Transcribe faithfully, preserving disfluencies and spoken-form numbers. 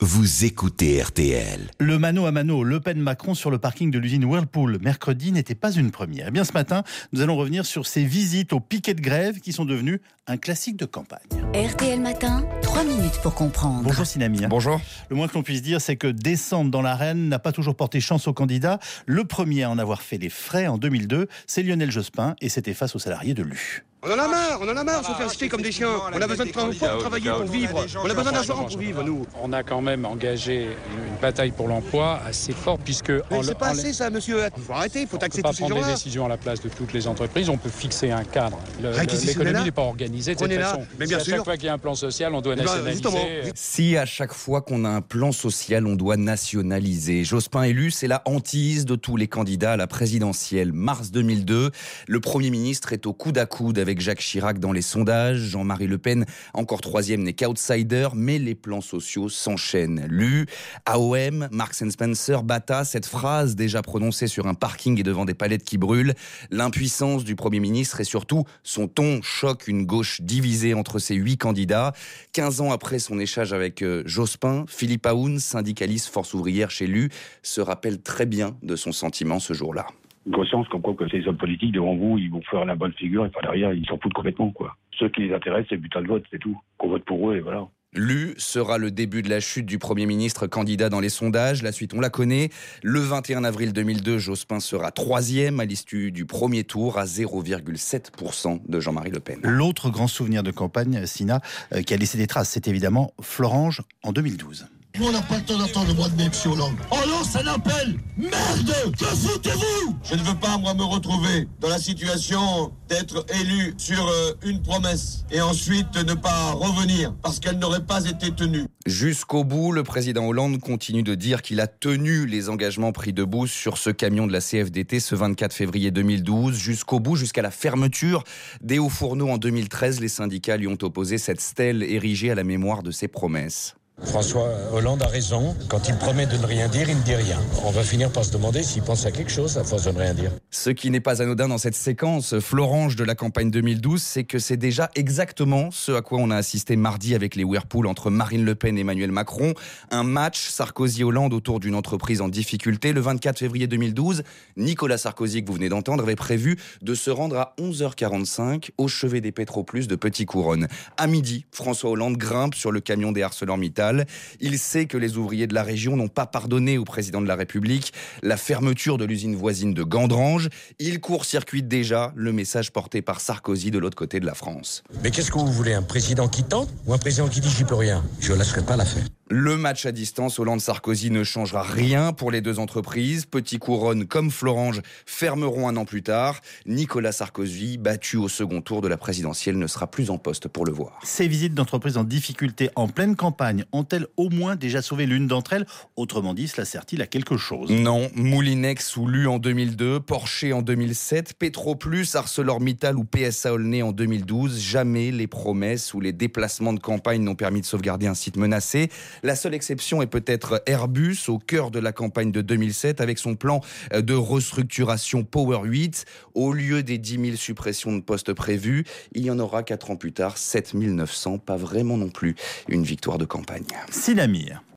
vous écoutez R T L. Le mano à mano Le Pen-Macron sur le parking de l'usine Whirlpool mercredi n'était pas une première. Eh bien ce matin, nous allons revenir sur ces visites aux piquets de grève qui sont devenus un classique de campagne. R T L Matin, trois minutes pour comprendre. Bonjour Sinami. Bonjour. Le moins que l'on puisse dire, c'est que descendre dans l'arène n'a pas toujours porté chance aux candidats. Le premier à en avoir fait les frais en deux mille deux, c'est Lionel Jospin et c'était face aux salariés de l'U. On en a marre, on en a marre de se faire citer comme des chiens. On a besoin de travailler pour travailler, pour vivre. On a besoin d'argent pour vivre, nous. On a quand même engagé une bataille pour l'emploi assez forte puisque... Mais c'est pas assez ça, monsieur. Il faut arrêter, il faut taxer tous ces gens-là. On ne peut pas prendre des décisions à la place de toutes les entreprises, on peut fixer un cadre. Le, le, l'économie n'est pas organisée de cette façon. Mais bien si à sûr. chaque fois qu'il y a un plan social, on doit nationaliser. Ben, si à chaque fois qu'on a un plan social, on doit nationaliser. Jospin élu, c'est la hantise de tous les candidats à la présidentielle. Mars deux mille deux, le Premier ministre est au coude à coude avec Jacques Chirac dans les sondages. Jean-Marie Le Pen, encore troisième, n'est qu'outsider, mais les plans sociaux s'enchaînent. L'U, A O M, Marks and Spencer, Bata, cette phrase déjà prononcée sur un parking et devant des palettes qui brûlent. L'impuissance du Premier ministre et surtout son ton choque une gauche divisée entre ces huit candidats. quinze ans après son échange avec Jospin, Philippe Aoun, syndicaliste force ouvrière chez l'U, se rappelle très bien de son sentiment ce jour-là. Une conscience comme quoi que ces hommes politiques devant vous, ils vont faire la bonne figure et par derrière, ils s'en foutent complètement, quoi. Ceux qui les intéressent, c'est le butin de vote, c'est tout. Qu'on vote pour eux et voilà. L'U sera le début de la chute du Premier ministre candidat dans les sondages. La suite, on la connaît. Le vingt et un avril deux mille deux, Jospin sera troisième à l'issue du premier tour à zéro virgule sept pour cent de Jean-Marie Le Pen. L'autre grand souvenir de campagne, Sina, euh, qui a laissé des traces, c'est évidemment Florange en deux mille douze. Nous, on n'a pas le temps d'attendre le mois de mai, M. Hollande. On lance un appel. Merde! Que foutez-vous? Je ne veux pas, moi, me retrouver dans la situation d'être élu sur euh, une promesse et ensuite ne pas revenir parce qu'elle n'aurait pas été tenue. Jusqu'au bout, le président Hollande continue de dire qu'il a tenu les engagements pris debout sur ce camion de la C F D T ce vingt-quatre février deux mille douze. Jusqu'au bout, jusqu'à la fermeture des hauts fourneaux en deux mille treize, les syndicats lui ont opposé cette stèle érigée à la mémoire de ses promesses. François Hollande a raison. Quand il promet de ne rien dire, il ne dit rien. On va finir par se demander s'il pense à quelque chose à force de ne rien dire. Ce qui n'est pas anodin dans cette séquence Florange de la campagne deux mille douze, c'est que c'est déjà exactement ce à quoi on a assisté mardi avec les Whirlpool entre Marine Le Pen et Emmanuel Macron. Un match Sarkozy-Hollande autour d'une entreprise en difficulté. Le vingt-quatre février deux mille douze, Nicolas Sarkozy, que vous venez d'entendre, avait prévu de se rendre à onze heures quarante-cinq au chevet des Petroplus de Petit-Couronne. À midi, François Hollande grimpe sur le camion des ArcelorMittal. Il sait que les ouvriers de la région n'ont pas pardonné au président de la République la fermeture de l'usine voisine de Gandrange. Il court-circuite déjà le message porté par Sarkozy de l'autre côté de la France. Mais qu'est-ce que vous voulez, un président qui tente ou un président qui dit j'y peux rien? Je ne laisserai pas la faire. Le match à distance Hollande-Sarkozy ne changera rien pour les deux entreprises. Petit-Couronne comme Florange fermeront un an plus tard. Nicolas Sarkozy, battu au second tour de la présidentielle, ne sera plus en poste pour le voir. Ces visites d'entreprises en difficulté en pleine campagne ont-elles au moins déjà sauvé l'une d'entre elles? Autrement dit, cela sert-il à quelque chose? Non. Moulinex ou Lu en deux mille deux, Porsche en deux mille sept, Petroplus, ArcelorMittal ou P S A Aulnay en deux mille douze. Jamais les promesses ou les déplacements de campagne n'ont permis de sauvegarder un site menacé. La seule exception est peut-être Airbus, au cœur de la campagne de deux mille sept, avec son plan de restructuration Power huit. Au lieu des dix mille suppressions de postes prévues, il y en aura quatre ans plus tard, sept mille neuf cents. Pas vraiment non plus une victoire de campagne. Sinamir.